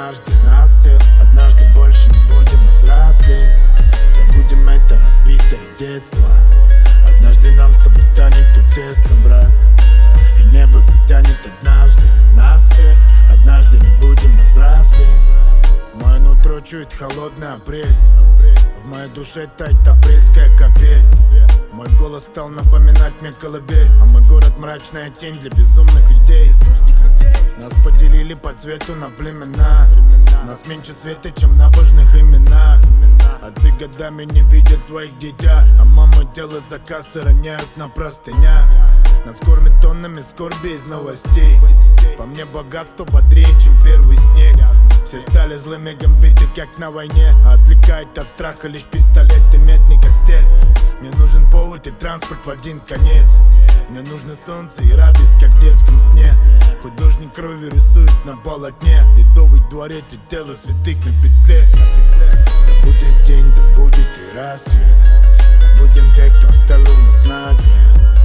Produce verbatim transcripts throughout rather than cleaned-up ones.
однажды нас всех. Однажды больше не будем взрослеть. Забудем это разбитое детство. Однажды нам с тобой станет тут тесно, брат. И небо затянет однажды нас всех. Однажды не будем взрослеть. Мое нутро чует холодный апрель. В моей душе тает апрельская капель. Мой голос стал напоминать мне колыбель. А мой город мрачная тень для безумных людей. Нас поделили по цвету на племена. Нас меньше света, чем на божных именах. Отцы годами не видят своих дитя, а мамы делают заказ и роняют на простынях. Нас кормят тоннами скорби из новостей. По мне богатство бодрее, чем первый снег. Все стали злыми гамбиты, как на войне. А отвлекает от страха лишь пистолет и медный костель. Мне нужен повод и транспорт в один конец. Мне нужно солнце и радость, как в детском сне. Художник кровью рисует на полотне. Ледовый дворец и тело святых на петле. Да будет день, да будет и рассвет. Забудем тех, кто оставил нас на дне.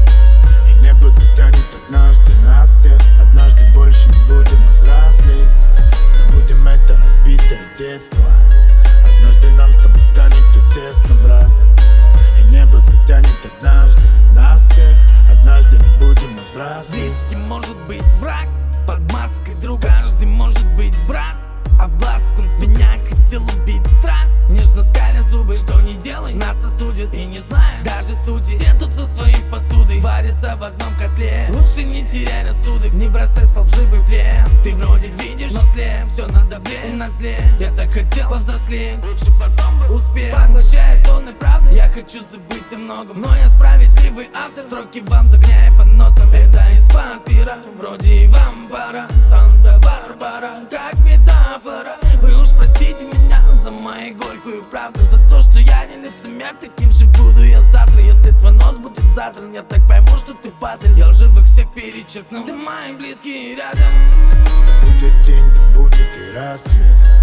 И небо затянет однажды нас всех. Однажды больше не будем взрослеть. Забудем это разбитое детство. Однажды нам с тобой станет тут тесно, брат. И небо затянет однажды нас всех. Однажды не будем взрослеть. Близкий может быть враг, под маской друга. Каждый может быть брат, обласкан. Меня хотел убить страх, нежно скаля зубы. Что не делай, нас осудят. И не знаю даже сути. Все тут со своей посудой варятся в одном котле. Лучше не теряй рассудок, не бросайся в лживый плен. Ты вроде видишь, но слеп, все надо блеять на зле. Я так хотел повзрослеть, лучше потом бы успел. Поглощает тонны правды, я хочу забыть о многом. Но я справедливый автор, строки вам загоняю по нотам. Это из папира, вроде и вам пора. Санта-Барбара, как метафора. Вы уж простите меня за мою горькую правду, за то, что я не лицемер, таким же буду я завтра. Если твой нос будет задран, я так пойму, что ты падаль. Я лживых всех перечеркну, все мои близкие рядом. Да будет день, да будет и рассвет.